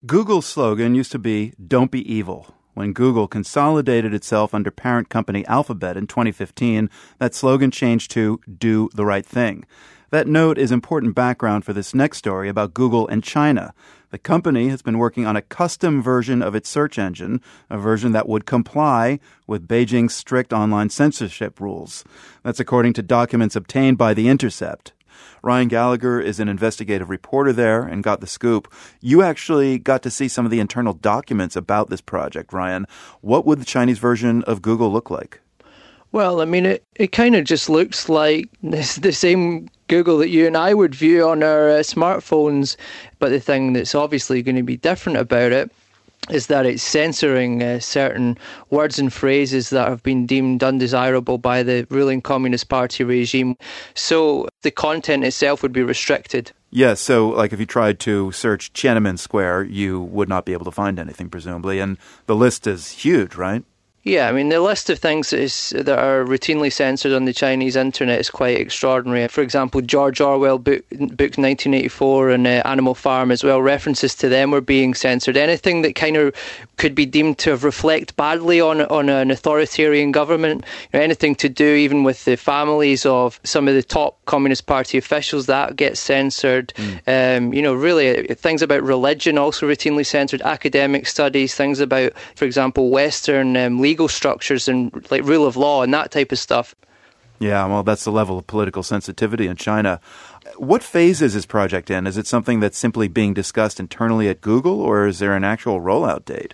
Google's slogan used to be, "Don't be evil." When Google consolidated itself under parent company Alphabet in 2015, that slogan changed to "Do the right thing." That note is important background for this next story about Google and China. The company has been working on a custom version of its search engine, a version that would comply with Beijing's strict online censorship rules. That's according to documents obtained by The Intercept. Ryan Gallagher is an investigative reporter there and got the scoop. You actually got to see some of the internal documents about this project, Ryan. What would the Chinese version of Google look like? Well, I mean, it kind of just looks like the same Google that you and I would view on our smartphones. But the thing that's obviously going to be different about it is that it's censoring certain words and phrases that have been deemed undesirable by the ruling Communist Party regime. So the content itself would be restricted. Yes, so like if you tried to search Tiananmen Square, you would not be able to find anything, presumably. And the list is huge, right? Yeah, I mean, the list of things that are routinely censored on the Chinese internet is quite extraordinary. For example, George Orwell book 1984 and Animal Farm as well, references to them were being censored. Anything that kind of could be deemed to reflect badly on an authoritarian government, anything to do even with the families of some of the top Communist Party officials, that gets censored. Really, things about religion also routinely censored, academic studies, things about, for example, Western legal structures and like rule of law and that type of stuff. Yeah, well, that's the level of political sensitivity in China. What phase is this project in? Is it something that's simply being discussed internally at Google, or is there an actual rollout date?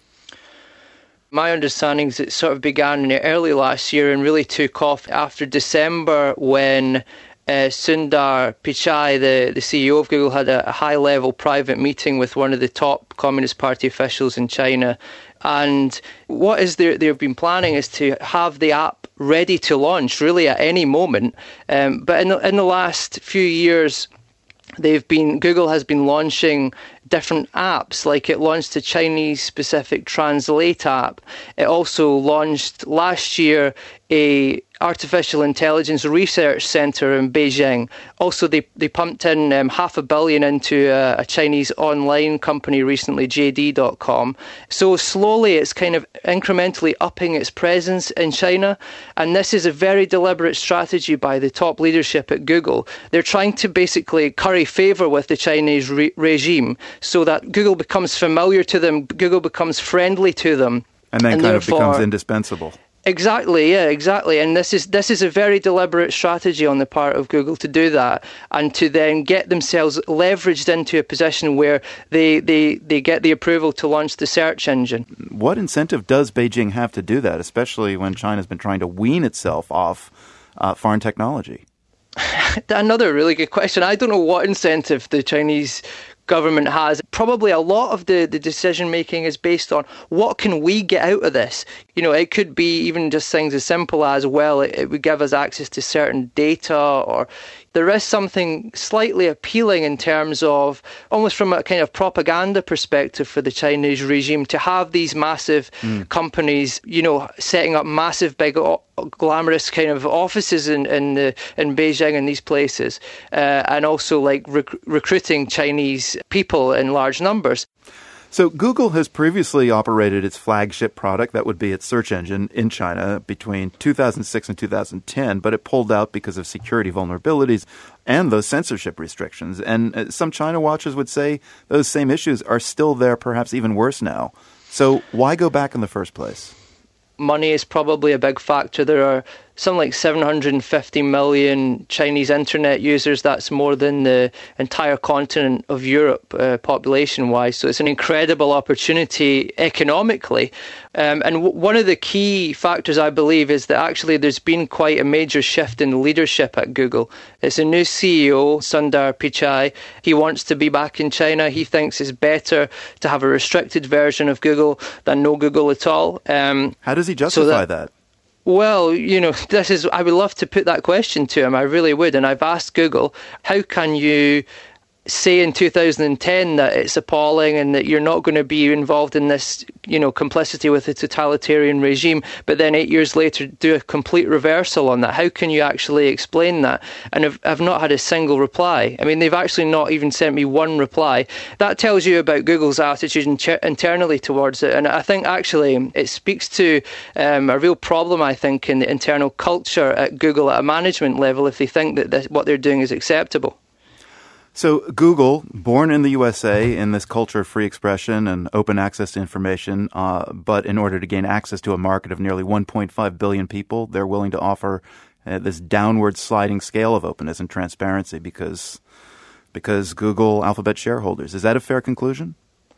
My understanding is it sort of began early last year and really took off after December when Sundar Pichai, the CEO of Google, had a high-level private meeting with one of the top Communist Party officials in China. And what they've been planning is to have the app ready to launch really at any moment. But in the last few years, Google has been launching different apps. Like it launched a Chinese-specific Translate app. It also launched last year a artificial intelligence research center in Beijing. Also, they pumped in $500 million into a Chinese online company recently, JD.com. So slowly, it's kind of incrementally upping its presence in China. And this is a very deliberate strategy by the top leadership at Google. They're trying to basically curry favor with the Chinese regime so that Google becomes familiar to them, Google becomes friendly to them. And then kind of becomes indispensable. Exactly, yeah, exactly. And this is a very deliberate strategy on the part of Google to do that and to then get themselves leveraged into a position where they get the approval to launch the search engine. What incentive does Beijing have to do that, especially when China's been trying to wean itself off foreign technology? Another really good question. I don't know what incentive the Chinese government has. Probably a lot of the decision making is based on what can we get out of this. It could be even just things as simple as, well, it would give us access to certain data, or there is something slightly appealing in terms of, almost from a kind of propaganda perspective for the Chinese regime, to have these massive companies, setting up massive, big, glamorous kind of offices in Beijing and these places, and also like recruiting Chinese people in large numbers. So Google has previously operated its flagship product, that would be its search engine, in China between 2006 and 2010, but it pulled out because of security vulnerabilities and those censorship restrictions. And some China watchers would say those same issues are still there, perhaps even worse now. So why go back in the first place? Money is probably a big factor. There are something like 750 million Chinese internet users. That's more than the entire continent of Europe population-wise. So it's an incredible opportunity economically. And one of the key factors, I believe, is that actually there's been quite a major shift in leadership at Google. It's a new CEO, Sundar Pichai. He wants to be back in China. He thinks it's better to have a restricted version of Google than no Google at all. How does he justify that? Well, I would love to put that question to him. I really would. And I've asked Google, how can you say in 2010 that it's appalling and that you're not going to be involved in this, complicity with a totalitarian regime, but then 8 years later do a complete reversal on that? How can you actually explain that? And I've not had a single reply. I mean, they've actually not even sent me one reply. That tells you about Google's attitude internally towards it. And I think actually it speaks to a real problem, I think, in the internal culture at Google at a management level if they think that what they're doing is acceptable. So Google, born in the USA in this culture of free expression and open access to information, but in order to gain access to a market of nearly 1.5 billion people, they're willing to offer this downward sliding scale of openness and transparency because Google Alphabet shareholders. Is that a fair conclusion?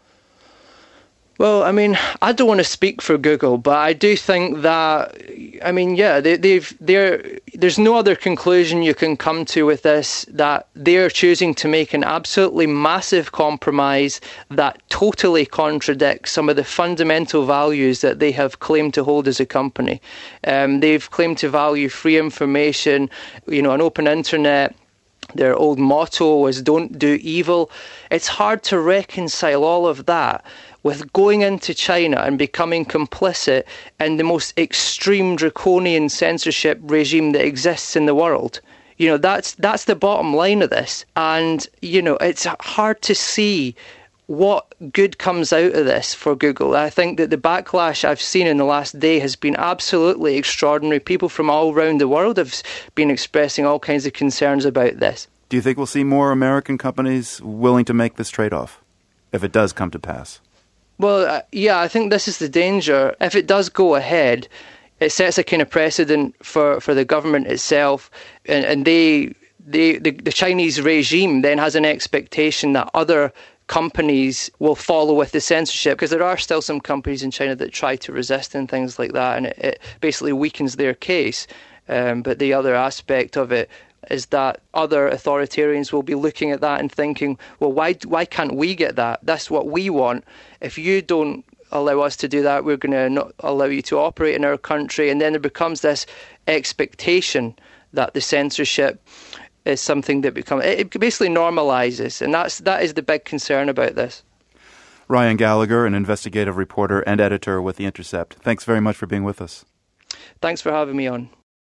Well, I mean, I don't want to speak for Google, but I do think that, I mean, yeah, there's no other conclusion you can come to with this, that they're choosing to make an absolutely massive compromise that totally contradicts some of the fundamental values that they have claimed to hold as a company. They've claimed to value free information, an open internet. Their old motto was "Don't do evil." It's hard to reconcile all of that with going into China and becoming complicit in the most extreme draconian censorship regime that exists in the world. That's the bottom line of this. And, it's hard to see what good comes out of this for Google. I think that the backlash I've seen in the last day has been absolutely extraordinary. People from all around the world have been expressing all kinds of concerns about this. Do you think we'll see more American companies willing to make this trade-off if it does come to pass? Well, yeah, I think this is the danger. If it does go ahead, it sets a kind of precedent for the government itself, and the Chinese regime then has an expectation that other companies will follow with the censorship, because there are still some companies in China that try to resist and things like that, and it basically weakens their case. But the other aspect of it is that other authoritarians will be looking at that and thinking, well, why can't we get that? That's what we want. If you don't allow us to do that, we're going to not allow you to operate in our country. And then there becomes this expectation that the censorship is something that it basically normalizes. And that is the big concern about this. Ryan Gallagher, an investigative reporter and editor with The Intercept. Thanks very much for being with us. Thanks for having me on.